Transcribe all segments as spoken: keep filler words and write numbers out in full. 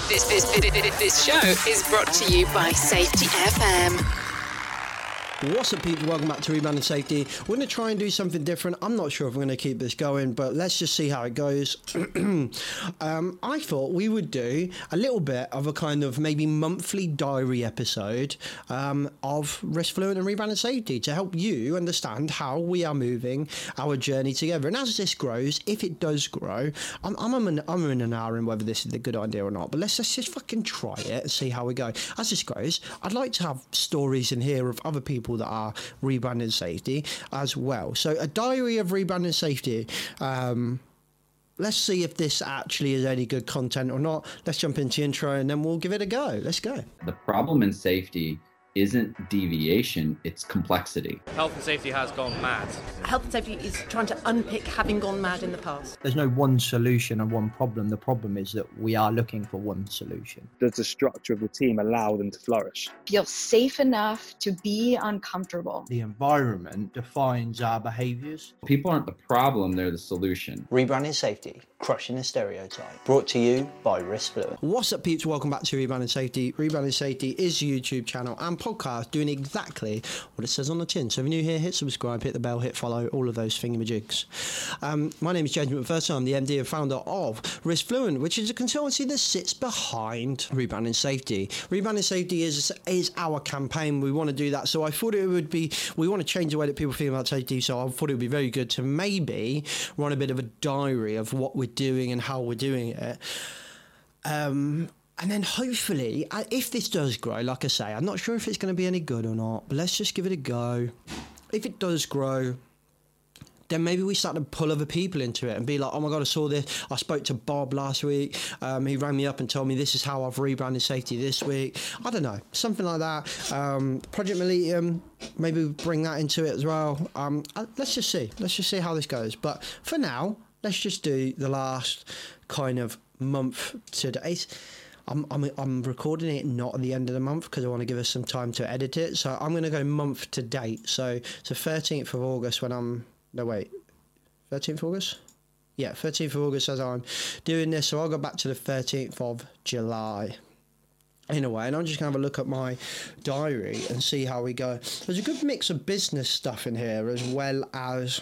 This, this, this, this show is brought to you by Safety F M. What's up, people? Welcome back to Rebound and Safety. We're going to try and do something different. I'm not sure if we're going to keep this going, but let's just see how it goes. um, I thought we would do a little bit of a kind of maybe monthly diary episode um, of Risk Fluent and Rebound and Safety to help you understand how we are moving our journey together. And as this grows, if it does grow, I'm, I'm, in, I'm in an hour in whether this is a good idea or not, but let's, let's just fucking try it and see how we go. As this grows, I'd like to have stories in here of other people that are Rebound and Safety as well. So a diary of Rebound and Safety. Um, let's see if this actually is any good content or not. Let's jump into the intro and then we'll give it a go. Let's go. The problem in safety isn't deviation, it's complexity. Health and safety has gone mad. Health and safety is trying to unpick having gone mad in the past. There's no one solution and one problem. The problem is that we are looking for one solution. Does the structure of the team allow them to flourish? Feel safe enough to be uncomfortable. The environment defines our behaviours. People aren't the problem, they're the solution. Rebound and Safety, crushing the stereotype. Brought to you by Risk Fluent. What's up, peeps? Welcome back to Rebound and Safety. Rebound and Safety is a YouTube channel and podcast doing exactly what it says on the tin. So if you're new here, hit subscribe, hit the bell, hit follow, all of those thingamajigs. Um, my name is James McPherson. I'm the M D and founder of Risk Fluent, which is a consultancy that sits behind Rebound and Safety. Rebound and Safety is is our campaign. We want to do that. So I thought it would be, we want to change the way that people feel about safety. So I thought it would be very good to maybe run a bit of a diary of what we're doing and how we're doing it. Um... And then hopefully, if this does grow, like I say, I'm not sure if it's going to be any good or not, but let's just give it a go. If it does grow, then maybe we start to pull other people into it and be like, oh my God, I saw this. I spoke to Bob last week. Um, he rang me up and told me this is how I've rebranded safety this week. I don't know, something like that. Um, Project Millennium, maybe we bring that into it as well. Um, let's just see. Let's just see how this goes. But for now, let's just do the last kind of month to date. I'm, I'm I'm recording it not at the end of the month because I want to give us some time to edit it. So I'm going to go month to date. So so thirteenth of August when I'm... No, wait. thirteenth of August? Yeah, thirteenth of August as I'm doing this. So I'll go back to the thirteenth of July. In a way, and I'm just going to have a look at my diary and see how we go. There's a good mix of business stuff in here as well as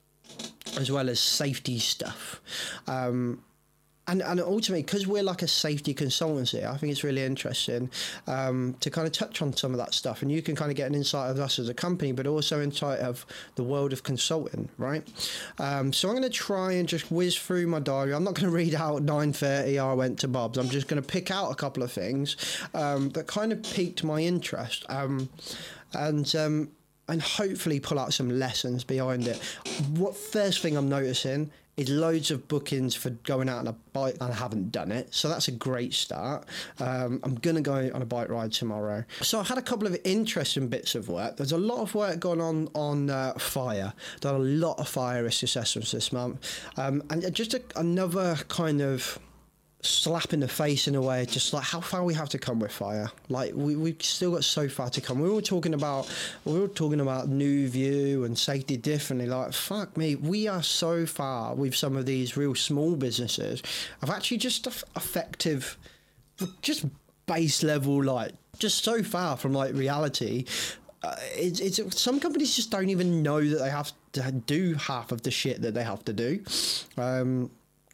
as well as safety stuff. Um... And and ultimately, because we're like a safety consultancy, I think it's really interesting um, to kind of touch on some of that stuff. And you can kind of get an insight of us as a company, but also insight of the world of consulting, right? Um, so I'm going to try and just whiz through my diary. I'm not going to read out nine thirty, I went to Bob's. I'm just going to pick out a couple of things um, that kind of piqued my interest. Um, and... Um, and hopefully pull out some lessons behind it. What first thing I'm noticing is loads of bookings for going out on a bike, and I haven't done it, so that's a great start. Um, I'm going to go on a bike ride tomorrow. So I've had a couple of interesting bits of work. There's a lot of work going on on uh, fire. Done a lot of fire risk assessments this month. Um, and just a, another kind of slap in the face in a way, just like how far we have to come with fire. Like we, we've still got so far to come. We were talking about we were talking about new view and safety differently. Like fuck me, we are so far with some of these real small businesses of actually just effective, just base level, like just so far from like reality. Uh, it's, it's some companies just don't even know that they have to do half of the shit that they have to do. Um,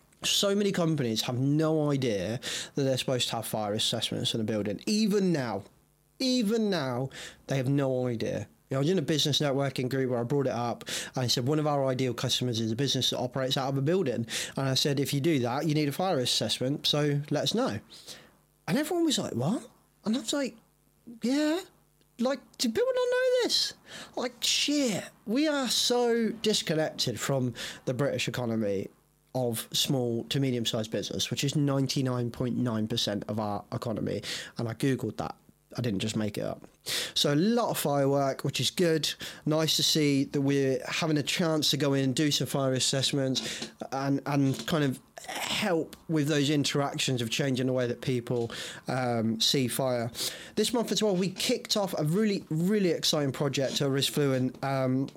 So many companies have no idea that they're supposed to have fire assessments in a building. Even now, even now, they have no idea. You know, I was in a business networking group where I brought it up and I said, one of our ideal customers is a business that operates out of a building. And I said, if you do that, you need a fire assessment, so let us know. And everyone was like, what? And I was like, yeah. Like, do people not know this? Like, shit. We are so disconnected from the British economy of small to medium-sized business, which is ninety-nine point nine percent of our economy. And I Googled that. I didn't just make it up. So a lot of firework, which is good. Nice to see that we're having a chance to go in and do some fire assessments and, and kind of help with those interactions of changing the way that people um, see fire. This month as well, we kicked off a really, really exciting project at Risk Fluent. Um,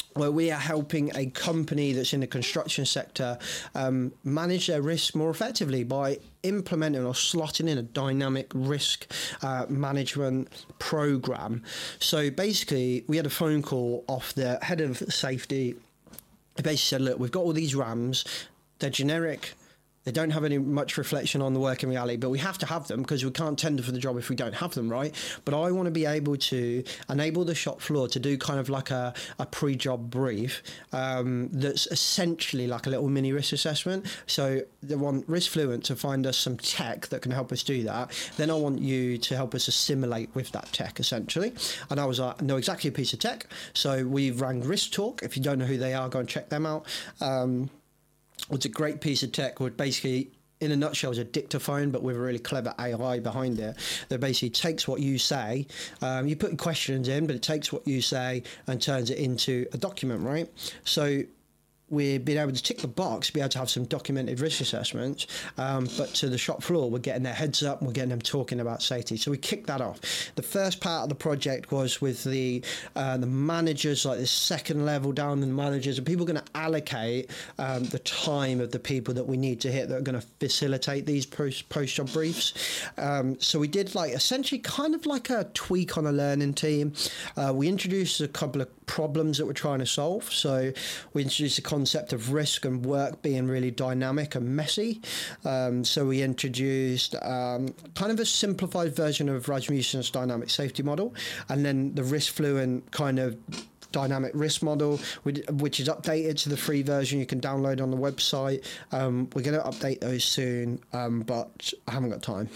where we are helping a company that's in the construction sector um, manage their risk more effectively by implementing or slotting in a dynamic risk uh, management program. So basically, we had a phone call off the head of safety. He basically said, look, we've got all these RAMs, they're generic. They don't have any much reflection on the working reality, but we have to have them because we can't tender for the job if we don't have them, right? But I want to be able to enable the shop floor to do kind of like a, a pre-job brief um, that's essentially like a little mini risk assessment. So they want RiskFluent to find us some tech that can help us do that. Then I want you to help us assimilate with that tech, essentially. And I was like, I know exactly a piece of tech. So we've rang Risk Talk. If you don't know who they are, go and check them out. Um, It's a great piece of tech where basically, in a nutshell, is a dictaphone, but with a really clever A I behind it that basically takes what you say. Um, you put questions in, but it takes what you say and turns it into a document, right? So we're being able to tick the box, be able to have some documented risk assessments, um, but to the shop floor, we're getting their heads up and we're getting them talking about safety. So we kicked that off. The first part of the project was with the uh, the managers, like the second level down, the managers, and people are going to allocate um, the time of the people that we need to hit that are going to facilitate these post post-job briefs. Um, so we did like essentially kind of like a tweak on a learning team. Uh, we introduced a couple of problems that we're trying to solve. So we introduced a concept of risk and work being really dynamic and messy. Um, so we introduced um, kind of a simplified version of Rasmussen's dynamic safety model, and then the RiskFluent kind of dynamic risk model, which is updated to the free version you can download on the website. Um, we're going to update those soon, um, but I haven't got time.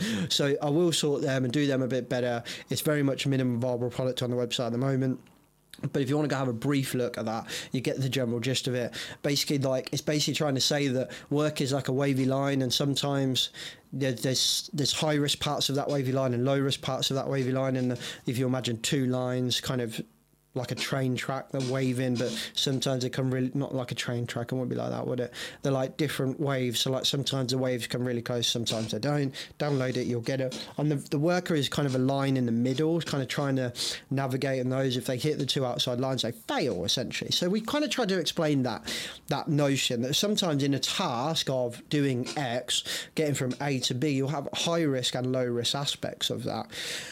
So I will sort them and do them a bit better. It's very much a minimum viable product on the website at the moment. But if you want to go have a brief look at that, you get the general gist of it. Basically, like it's basically trying to say that work is like a wavy line, and sometimes there's there's, there's high risk parts of that wavy line and low risk parts of that wavy line. And if you imagine two lines, kind of like a train track, they're waving, but sometimes they come really not like a train track. It won't be like that, would it? They're like different waves. So like sometimes the waves come really close, sometimes they don't. Download it, you'll get it. And the, the worker is kind of a line in the middle, kind of trying to navigate in those. If they hit the two outside lines, they fail essentially. So we kind of try to explain that that notion that sometimes in a task of doing X, getting from A to B, you'll have high risk and low risk aspects of that.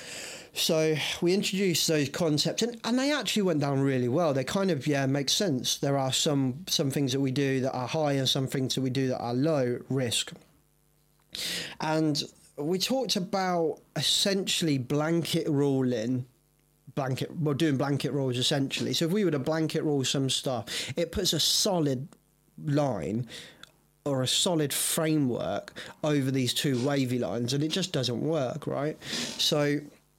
So we introduced those concepts, and, and they actually went down really well. They kind of, yeah, make sense. There are some some things that we do that are high and some things that we do that are low risk. And we talked about essentially blanket ruling, blanket, well, doing blanket rules essentially. So if we were to blanket rule some stuff, it puts a solid line or a solid framework over these two wavy lines, and it just doesn't work, right? So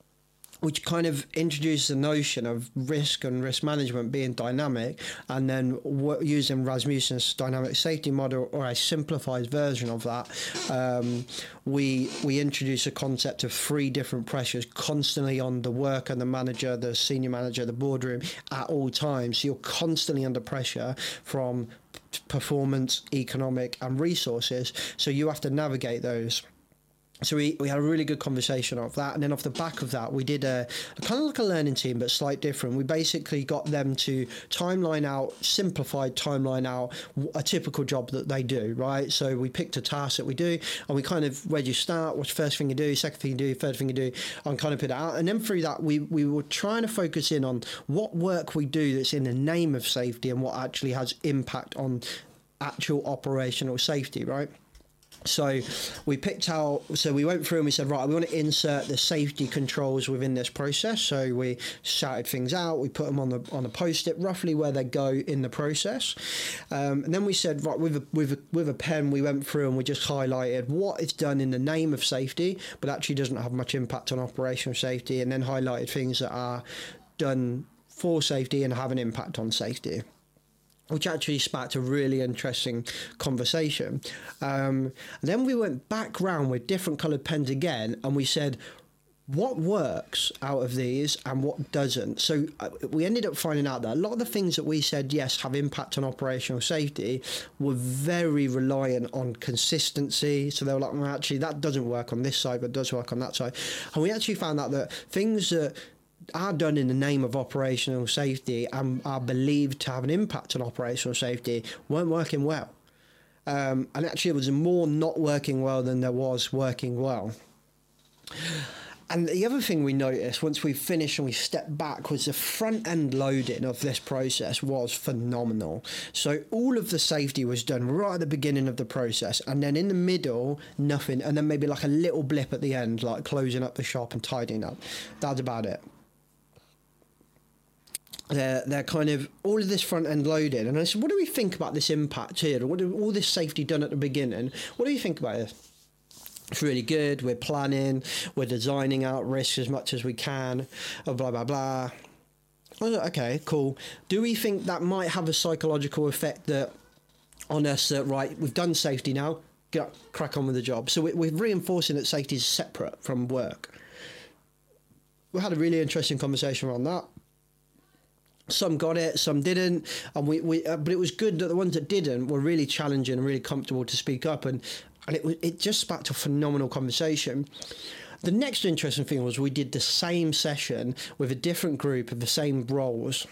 which kind of introduces the notion of risk and risk management being dynamic, and then w- using Rasmussen's dynamic safety model, or a simplified version of that, um, we we introduce a concept of three different pressures constantly on the worker, the manager, the senior manager, the boardroom at all times. So you're constantly under pressure from performance, economic, and resources. So you have to navigate those. So we, we had a really good conversation of that, and then off the back of that, we did a, a kind of like a learning team, but slightly different. We basically got them to timeline out, simplified timeline out a typical job that they do, right? So we picked a task that we do, and we kind of, where do you start, what's the first thing you do, second thing you do, third thing you do, and kind of put it out. And then through that, we, we were trying to focus in on what work we do that's in the name of safety and what actually has impact on actual operational safety, right? So we picked out, so we went through and we said, right, we want to insert the safety controls within this process. So we shouted things out, we put them on the on a post-it, roughly where they go in the process. Um, and then we said, right, with a, with, a, with a pen, we went through and we just highlighted what is done in the name of safety, but actually doesn't have much impact on operational safety, and then highlighted things that are done for safety and have an impact on safety, which actually sparked a really interesting conversation. Um, then we went back round with different coloured pens again, and we said, what works out of these and what doesn't? So uh, we ended up finding out that a lot of the things that we said, yes, have impact on operational safety, were very reliant on consistency. So they were like, well, actually, that doesn't work on this side, but does work on that side. And we actually found out that things that are done in the name of operational safety and are believed to have an impact on operational safety weren't working well. Um, and actually, it was more not working well than there was working well. And the other thing we noticed once we finished and we stepped back was the front end loading of this process was phenomenal. So all of the safety was done right at the beginning of the process, and then in the middle, nothing, and then maybe like a little blip at the end, like closing up the shop and tidying up. That's about it. They're, they're kind of all of this front end loaded. And I said, what do we think about this impact here? What do, all this safety done at the beginning? What do you think about it? It's really good. We're planning, we're designing out risks as much as we can, blah, blah, blah. I was like, okay, cool. Do we think that might have a psychological effect that on us that, right, we've done safety now, get, crack on with the job. So we, we're reinforcing that safety is separate from work. We had a really interesting conversation around that. Some got it, some didn't, and we, we uh, but it was good that the ones that didn't were really challenging and really comfortable to speak up, and and it it just sparked a phenomenal conversation. The next interesting thing was we did the same session with a different group of the same roles,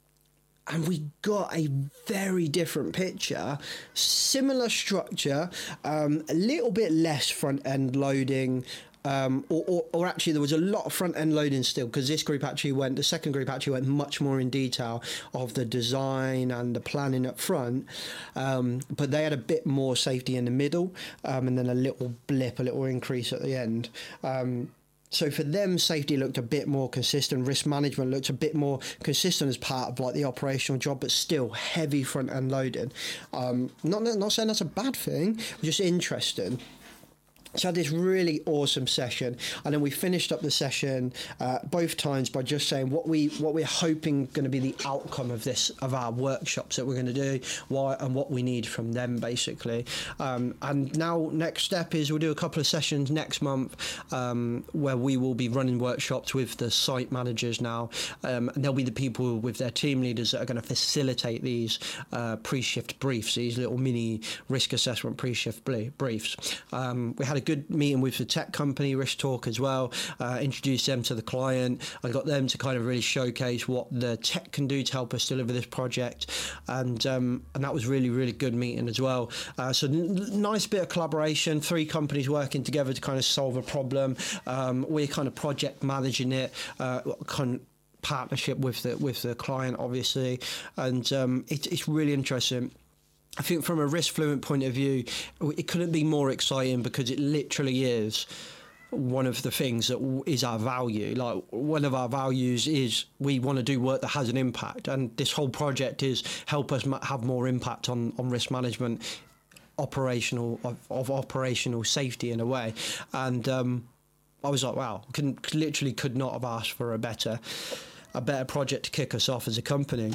and we got a very different picture, similar structure, um, a little bit less front end loading. Um, or, or, or actually there was a lot of front end loading still, because this group actually went, the second group actually went much more in detail of the design and the planning up front, um, but they had a bit more safety in the middle, um, and then a little blip, a little increase at the end. Um, So for them, safety looked a bit more consistent. Risk management looked a bit more consistent as part of like the operational job, but still heavy front end loading. Um, not not saying that's a bad thing, just interesting. So I had this really awesome session, and then we finished up the session uh, both times by just saying what we what we're hoping going to be the outcome of this of our workshops that we're going to do, why and what we need from them basically. Um, and now next step is we'll do a couple of sessions next month um, where we will be running workshops with the site managers now, um, and they'll be the people with their team leaders that are going to facilitate these uh, pre-shift briefs, these little mini risk assessment pre-shift briefs. Um, we had a good meeting with the tech company Risk Talk as well, uh, introduced them to the client. I got them to kind of really showcase what the tech can do to help us deliver this project, and um, and that was really really good meeting as well. Uh, so n- nice bit of collaboration, three companies working together to kind of solve a problem. Um, we're kind of project managing it, uh, kind of partnership with the with the client obviously, and um, it, it's really interesting. I think from a risk fluent point of view, it couldn't be more exciting because it literally is one of the things that is our value. Like one of our values is we want to do work that has an impact, and this whole project is help us have more impact on, on risk management, operational of, of operational safety in a way. And um, I was like, wow, can, literally could not have asked for a better a better project to kick us off as a company.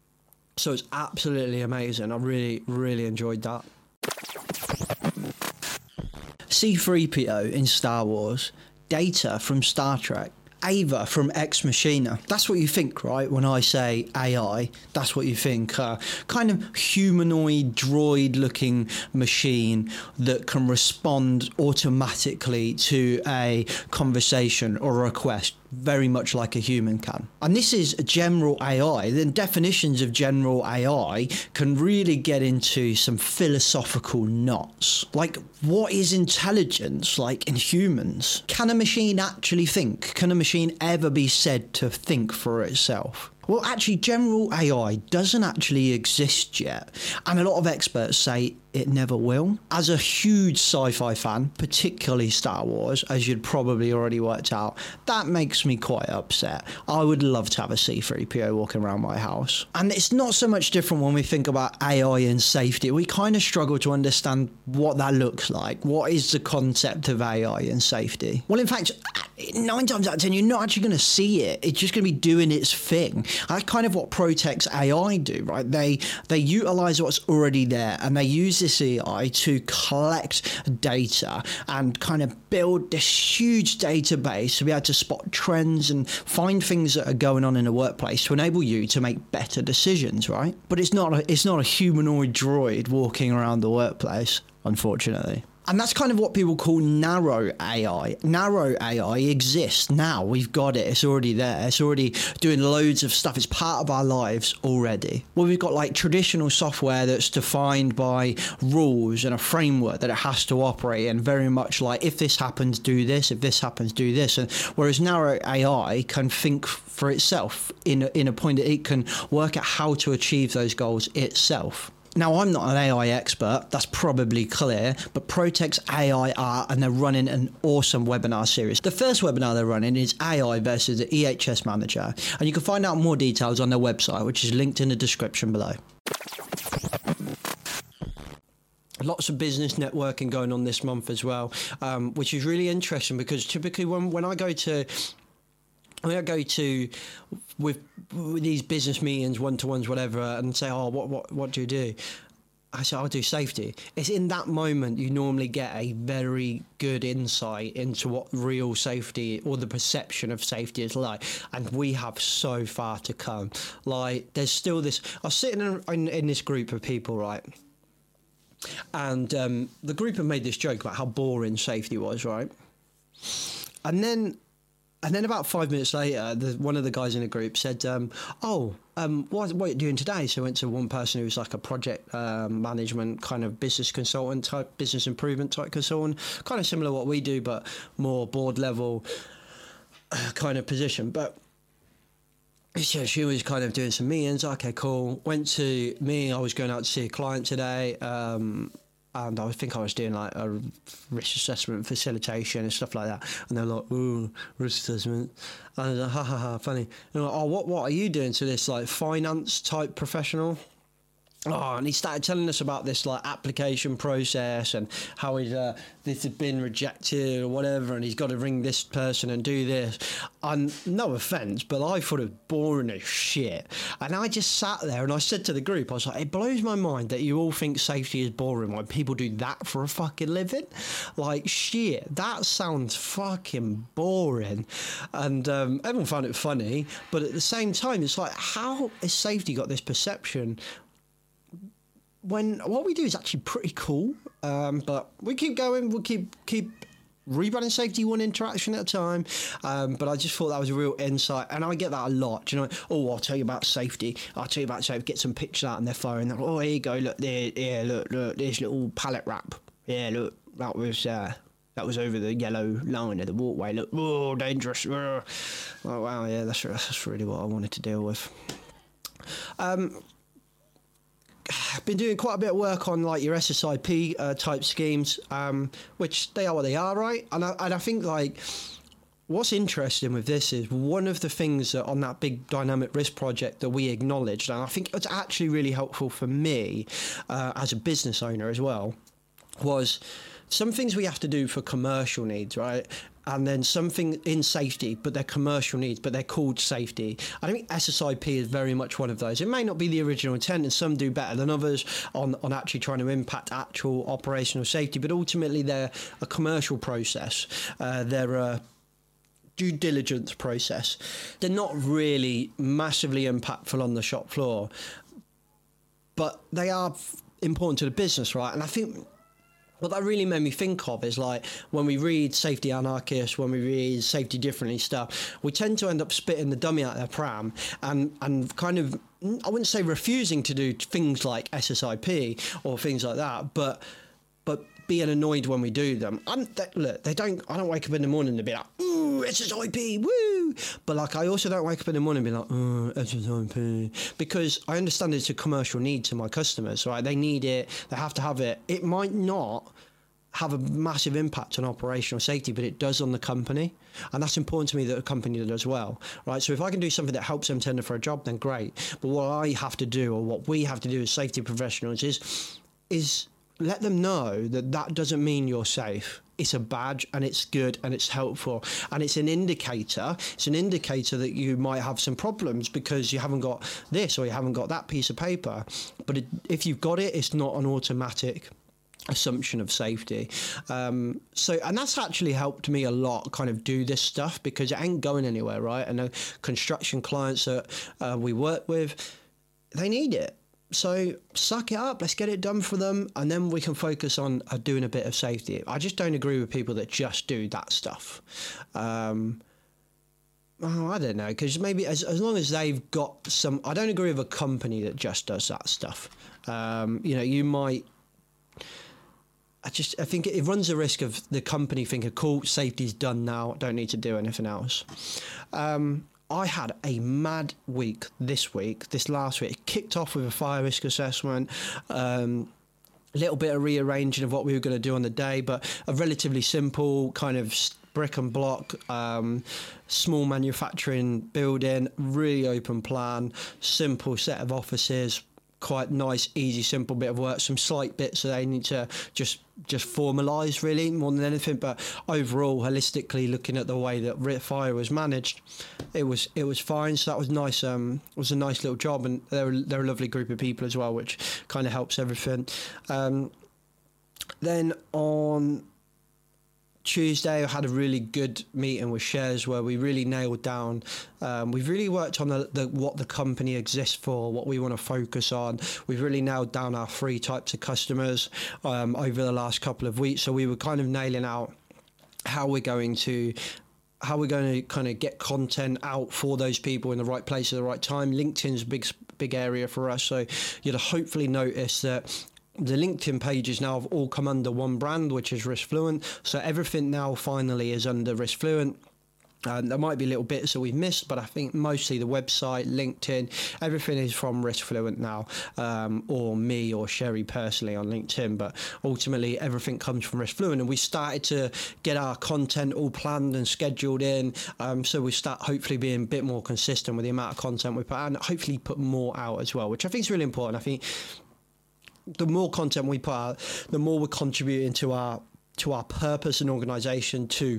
So it's absolutely amazing. I really, really enjoyed that. C three P O in Star Wars, Data from Star Trek, Ava from Ex Machina. That's what you think, right? When I say A I, that's what you think. Uh, kind of humanoid, droid-looking machine that can respond automatically to a conversation or a request, very much like a human can. And this is general A I. The definitions of general A I can really get into some philosophical knots. Like, what is intelligence like in humans? Can a machine actually think? Can a machine ever be said to think for itself? Well, actually, general A I doesn't actually exist yet, and a lot of experts say it never will. As a huge sci-fi fan, particularly Star Wars, as you'd probably already worked out, that makes me quite upset. I would love to have a C three P O walking around my house. And it's not so much different when we think about A I and safety. We kind of struggle to understand what that looks like. What is the concept of A I and safety? Well, in fact, nine times out of ten, you're not actually going to see it. It's just going to be doing its thing. That's kind of what Protex A I do, right? They they utilize what's already there, and they use this A I to collect data and kind of build this huge database to be able to spot trends and find things that are going on in a workplace to enable you to make better decisions, right? But it's not a, it's not a humanoid droid walking around the workplace, unfortunately. And that's kind of what people call narrow A I. Narrow A I exists now. We've got it. It's already there. It's already doing loads of stuff. It's part of our lives already. Well, we've got like traditional software that's defined by rules and a framework that it has to operate in, very much like if this happens, do this. If this happens, do this. And whereas narrow A I can think for itself in a, in a point that it can work out how to achieve those goals itself. Now, I'm not an A I expert, that's probably clear, but Protex A I are, and they're running an awesome webinar series. The first webinar they're running is A I versus the E H S manager, and you can find out more details on their website, which is linked in the description below. Lots of business networking going on this month as well, um, which is really interesting because typically when, when I go to... When I go to with, with these business meetings, one-to-ones, whatever, and say, oh, what, what, what do you do? I say, I'll do safety. It's in that moment you normally get a very good insight into what real safety or the perception of safety is like. And we have so far to come. Like, there's still this... I was sitting in, in, in this group of people, right? And um, the group had made this joke about how boring safety was, right? And then... And then about five minutes later, the, one of the guys in the group said, um, oh, um, what, what are you doing today? So I went to one person who was like a project uh, management kind of business consultant type, business improvement type consultant, kind of similar to what we do, but more board level uh, kind of position. But yeah, she was kind of doing some meetings. Okay, cool. Went to me. I was going out to see a client today. Um, And I think I was doing like a risk assessment facilitation and stuff like that. And they're like, ooh, risk assessment. And I was like, ha ha ha, funny. And I'm like, oh, what, what are you doing to this like finance type professional? Oh, and he started telling us about this like application process and how he's uh, this had been rejected or whatever, and he's got to ring this person and do this. And no offence, but I thought it was boring as shit. And I just sat there and I said to the group, I was like, it blows my mind that you all think safety is boring when people do that for a fucking living. Like, shit, that sounds fucking boring. And um, everyone found it funny, but at the same time, it's like, how has safety got this perception when what we do is actually pretty cool? Um, but we keep going, we'll keep keep rebranding safety one interaction at a time. Um, but I just thought that was a real insight, and I get that a lot. Do you know, oh, I'll tell you about safety. I'll tell you about safety. Get some pictures out on their phone. Oh, here you go. Look there. Yeah, look, look. This little pallet wrap. Yeah, look. That was uh, that was over the yellow line of the walkway. Look, oh, dangerous. Oh, wow. Yeah, that's that's really what I wanted to deal with. Um. I've been doing quite a bit of work on like your S S I P uh, type schemes, um, which they are what they are, right? And I, and I think like what's interesting with this is one of the things that on that big dynamic risk project that we acknowledged, and I think it's actually really helpful for me uh, as a business owner as well, was some things we have to do for commercial needs, right? And then something in safety, but they're commercial needs, but they're called safety. I think S S I P is very much one of those. It may not be the original intent, and some do better than others on, on actually trying to impact actual operational safety, but ultimately they're a commercial process. Uh, they're a due diligence process. They're not really massively impactful on the shop floor, but they are important to the business, right? And I think what that really made me think of is like when we read Safety Anarchist, when we read Safety Differently stuff, we tend to end up spitting the dummy out of their pram and, and kind of, I wouldn't say refusing to do things like S S I P or things like that, but but being annoyed when we do them. I'm, they, look, they don't, I don't wake up in the morning and be like, ooh, S S I P, woo! But like, I also don't wake up in the morning and be like, oh, S S I P, because I understand it's a commercial need to my customers, right? They need it, they have to have it. It might not have a massive impact on operational safety, but it does on the company. And that's important to me that a company does well, right? So if I can do something that helps them tender for a job, then great. But what I have to do, or what we have to do as safety professionals is, is let them know that that doesn't mean you're safe. It's a badge, and it's good, and it's helpful, and it's an indicator. It's an indicator that you might have some problems because you haven't got this or you haven't got that piece of paper. But it, if you've got it, it's not an automatic assumption of safety. Um, so, and that's actually helped me a lot kind of do this stuff because it ain't going anywhere, right? And the construction clients that uh, we work with, they need it. so suck it up. Let's get it done for them, and then we can focus on uh, doing a bit of safety. I just don't agree with people that just do that stuff. Um, oh, I don't know, because maybe as as long as they've got some. I don't agree with a company that just does that stuff. Um, you know, you might. I just I think it runs the risk of the company thinking, cool, safety's done now, don't need to do anything else. Um, I had a mad week this week, this last week. It kicked off with a fire risk assessment, um, a little bit of rearranging of what we were going to do on the day, but a relatively simple kind of brick and block, um, small manufacturing building, really open plan, simple set of offices, quite nice, easy, simple bit of work. Some slight bits that they need to just just formalise, really, more than anything. But overall, holistically, looking at the way that fire was managed, it was it was fine. So that was nice. Um, it was a nice little job, and they're they're a lovely group of people as well, which kind of helps everything. Um, then on Tuesday, I had a really good meeting with Shares where we really nailed down. Um, we've really worked on the, the what the company exists for, what we want to focus on. We've really nailed down our three types of customers um, over the last couple of weeks. So we were kind of nailing out how we're going to. how we're going to kind of get content out for those people in the right place at the right time. LinkedIn's a big, big area for us. So you'll hopefully notice that the LinkedIn pages now have all come under one brand, which is RiskFluent. So everything now finally is under RiskFluent. Um, there might be little bits that we've missed, but I think mostly the website, LinkedIn, everything is from RiskFluent now, um, or me or Sherry personally on LinkedIn. But ultimately, everything comes from RiskFluent, and we started to get our content all planned and scheduled in. Um, so we start hopefully being a bit more consistent with the amount of content we put out, and hopefully put more out as well, which I think is really important. I think the more content we put out, the more we're contributing to our to our purpose and organisation to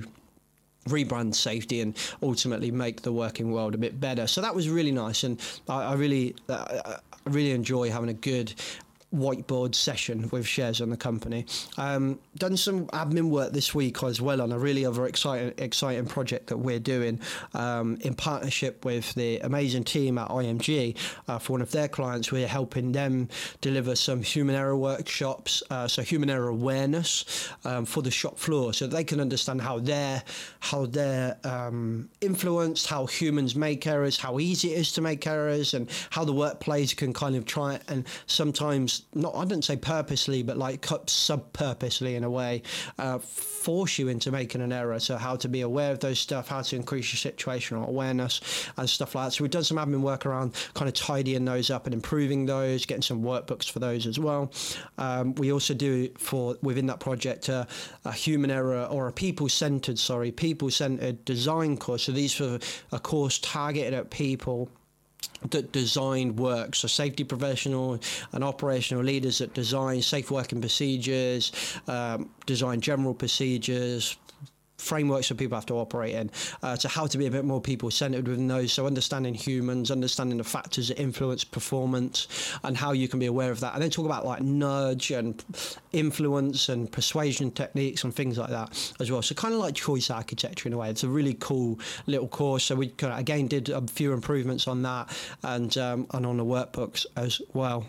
rebrand safety and ultimately make the working world a bit better. So that was really nice, and I, I really, uh, I really enjoy having a good whiteboard session with Shares on the company. Um, done some admin work this week as well on a really other exciting exciting project that we're doing um, in partnership with the amazing team at I M G. Uh, for one of their clients, we're helping them deliver some human error workshops, uh, so human error awareness um, for the shop floor, so they can understand how they're how they're um, influenced, how humans make errors, how easy it is to make errors, and how the workplace can kind of try and sometimes, not I didn't say purposely, but like sub-purposely in a way, uh, force you into making an error. So how to be aware of those stuff, how to increase your situational awareness and stuff like that. So we've done some admin work around kind of tidying those up and improving those, getting some workbooks for those as well. Um, we also do for within that project uh, a human error or a people-centered, sorry, people-centered design course. So these are a course targeted at people that design work, so safety professional and operational leaders that design safe working procedures, um, design general procedures, frameworks that people have to operate in, uh, so how to be a bit more people-centered within those, so understanding humans, understanding the factors that influence performance and how you can be aware of that, and then talk about like nudge and influence and persuasion techniques and things like that as well. So kind of like choice architecture in a way. It's a really cool little course. So we kind of, again, did a few improvements on that and um, and on the workbooks as well.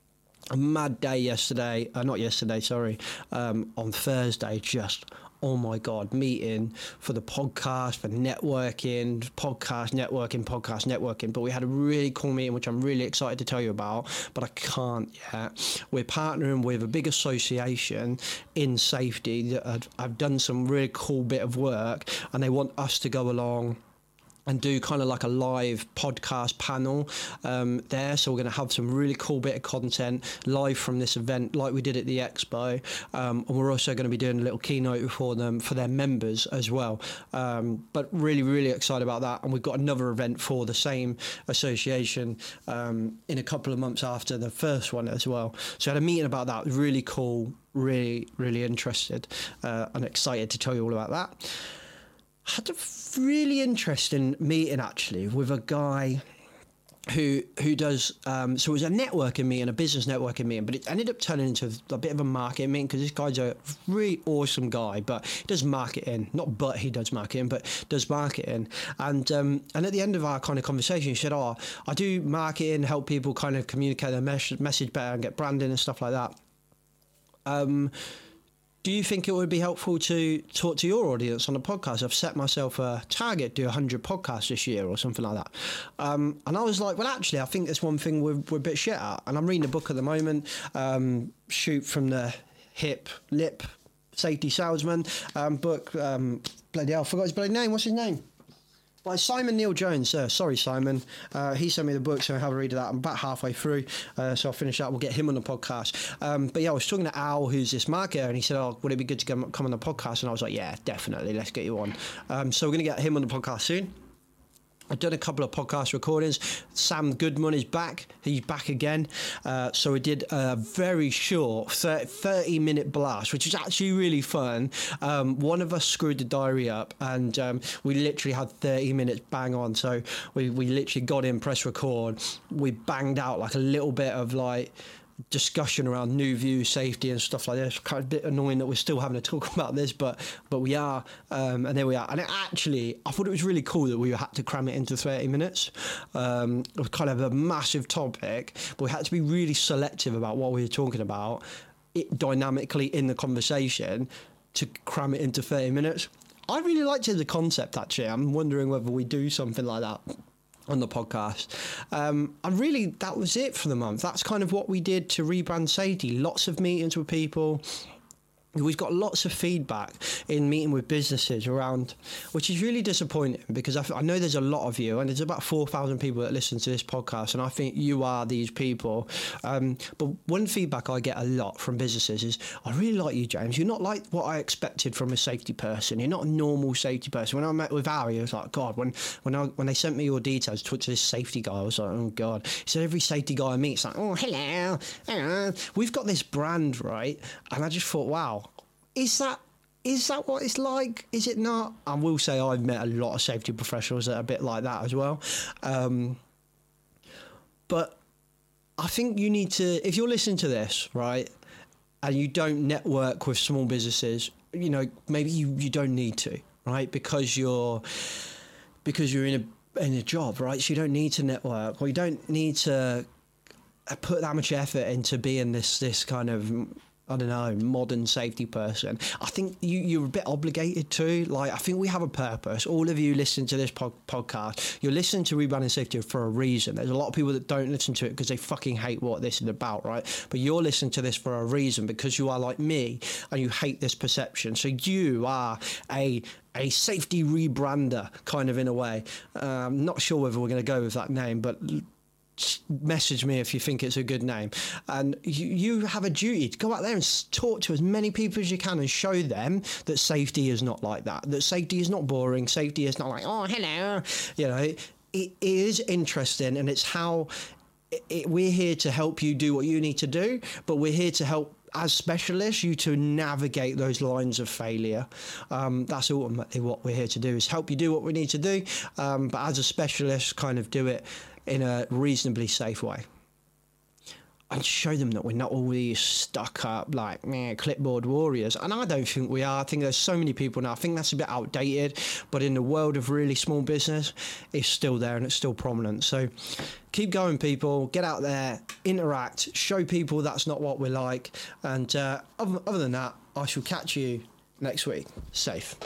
A mad day yesterday, uh, not yesterday, sorry, um, on Thursday, just oh my God, meeting for the podcast, for networking, podcast networking, podcast networking. But we had a really cool meeting, which I'm really excited to tell you about, but I can't yet. We're partnering with a big association in safety that have, have done some really cool bit of work, and they want us to go along and do kind of like a live podcast panel um, there. So we're going to have some really cool bit of content live from this event like we did at the Expo. Um, and we're also going to be doing a little keynote for them, for their members as well. Um, but really, really excited about that. And we've got another event for the same association um, in a couple of months after the first one as well. So I had a meeting about that. Really cool, really, really interested uh, and excited to tell you all about that. Had a really interesting meeting actually with a guy who who does um, so it was a networking meeting, a business networking meeting, but it ended up turning into a bit of a marketing meeting because this guy's a really awesome guy, but he does marketing, not but he does marketing, but does marketing. And um, and at the end of our kind of conversation, he said, "Oh, I do marketing, help people kind of communicate their mes- message better and get branding and stuff like that. Um, Do you think it would be helpful to talk to your audience on the podcast? I've set myself a target, do one hundred podcasts this year or something like that." Um, and I was like, well, actually, I think that's one thing we're, we're a bit shit at. And I'm reading a book at the moment, um, Shoot from the Hip, Lip, Safety Salesman um, book. Um, bloody hell, I forgot his bloody name. What's his name? By Simon Neil Jones. Uh, sorry, Simon. Uh, he sent me the book, so I'll have a read of that. I'm about halfway through, uh, so I'll finish that. We'll get him on the podcast. Um, but yeah, I was talking to Al, who's this marketer, and he said, "Oh, would it be good to come, come on the podcast?" And I was like, "Yeah, definitely. Let's get you on." Um, so we're going to get him on the podcast soon. I've done a couple of podcast recordings. Sam Goodman is back. He's back again. Uh, so we did a very short thirty minute blast, which is actually really fun. Um, one of us screwed the diary up and um, we literally had thirty minutes bang on. So we, we literally got in, press record. We banged out like a little bit of like discussion around new view, safety and stuff like this. Kind of a bit annoying that we're still having to talk about this, but but we are, um, and there we are. And it actually, I thought it was really cool that we had to cram it into thirty minutes. Um, it was kind of a massive topic, but we had to be really selective about what we were talking about, it dynamically in the conversation to cram it into thirty minutes. I really liked it as a concept, actually. I'm wondering whether we do something like that on the podcast. Um, and really, that was it for the month. That's kind of what we did to rebrand safety. Lots of meetings with people. We've got lots of feedback in meeting with businesses around, which is really disappointing because I, I know there's a lot of you, and there's about four thousand people that listen to this podcast, and I think you are these people. Um, but one feedback I get a lot from businesses is, "I really like you, James. You're not like what I expected from a safety person. You're not a normal safety person." When I met with Harry, I was like, God, when when I when they sent me your details to talk to this safety guy, I was like, oh God. He said every safety guy I meet is like, "Oh, hello, hello." We've got this brand, right? And I just thought, wow. Is that is that what it's like? Is it not? I will say I've met a lot of safety professionals that are a bit like that as well. Um, but I think you need to, if you're listening to this, right, and you don't network with small businesses, you know, maybe you, you don't need to, right, because you're because you're in a in a job, right? So you don't need to network, or you don't need to put that much effort into being this this kind of, I don't know, modern safety person. I think you, you're a bit obligated to. Like, I think we have a purpose. All of you listening to this pod- podcast, you're listening to Rebranding Safety for a reason. There's a lot of people that don't listen to it because they fucking hate what this is about, right? But you're listening to this for a reason because you are like me and you hate this perception. So you are a a safety rebrander, kind of, in a way. Um, not sure whether we're going to go with that name, but message me if you think it's a good name. And you, you have a duty to go out there and talk to as many people as you can and show them that safety is not like that, that safety is not boring, safety is not like, oh, hello, you know, it, it is interesting, and it's how it, it, we're here to help you do what you need to do, but we're here to help as specialists you to navigate those lines of failure. Um, that's ultimately what we're here to do, is help you do what we need to do, um, but as a specialist, kind of do it in a reasonably safe way, and show them that we're not all these stuck up like meh, clipboard warriors. And I don't think we are. I think there's so many people now. I think that's a bit outdated, but in the world of really small business, it's still there and it's still prominent. So keep going, people. Get out there, interact, show people that's not what we're like. And uh, other, other than that, I shall catch you next week. Safe.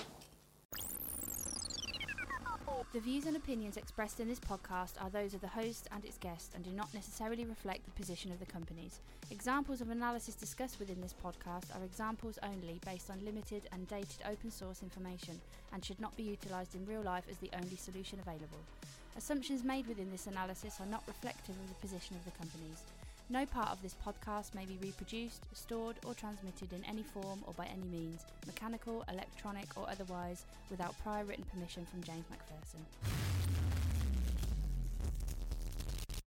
The views and opinions expressed in this podcast are those of the host and its guests and do not necessarily reflect the position of the companies. Examples of analysis discussed within this podcast are examples only based on limited and dated open source information and should not be utilised in real life as the only solution available. Assumptions made within this analysis are not reflective of the position of the companies. No part of this podcast may be reproduced, stored or transmitted in any form or by any means, mechanical, electronic or otherwise, without prior written permission from James Macpherson.